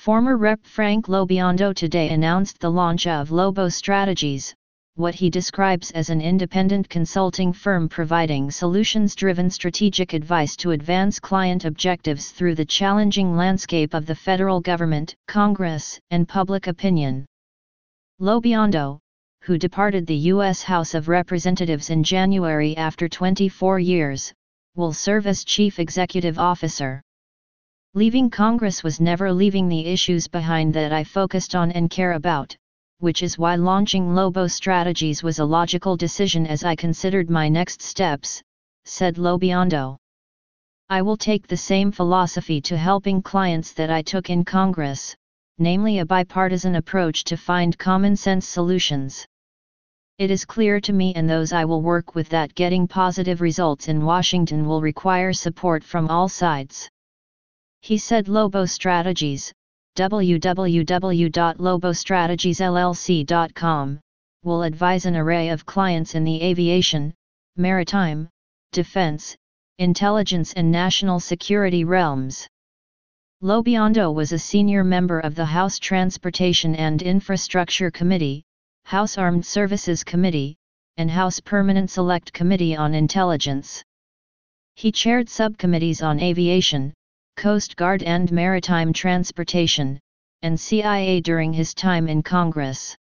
Former Rep. Frank Lobiondo today announced the launch of Lobo Strategies, what he describes as an independent consulting firm providing solutions-driven strategic advice to advance client objectives through the challenging landscape of the federal government, Congress, and public opinion. Lobiondo, who departed the U.S. House of Representatives in January after 24 years, will serve as Chief Executive Officer. Leaving Congress was never leaving the issues behind that I focused on and care about, which is why launching Lobo Strategies was a logical decision as I considered my next steps, said Lobiondo. I will take the same philosophy to helping clients that I took in Congress, namely a bipartisan approach to find common sense solutions. It is clear to me and those I will work with that getting positive results in Washington will require support from all sides. He said Lobo Strategies, www.lobostrategiesllc.com, will advise an array of clients in the aviation, maritime, defense, intelligence and national security realms. Lobiondo was a senior member of the House Transportation and Infrastructure Committee, House Armed Services Committee, and House Permanent Select Committee on Intelligence. He chaired subcommittees on aviation, Coast Guard and maritime transportation, and CIA during his time in Congress.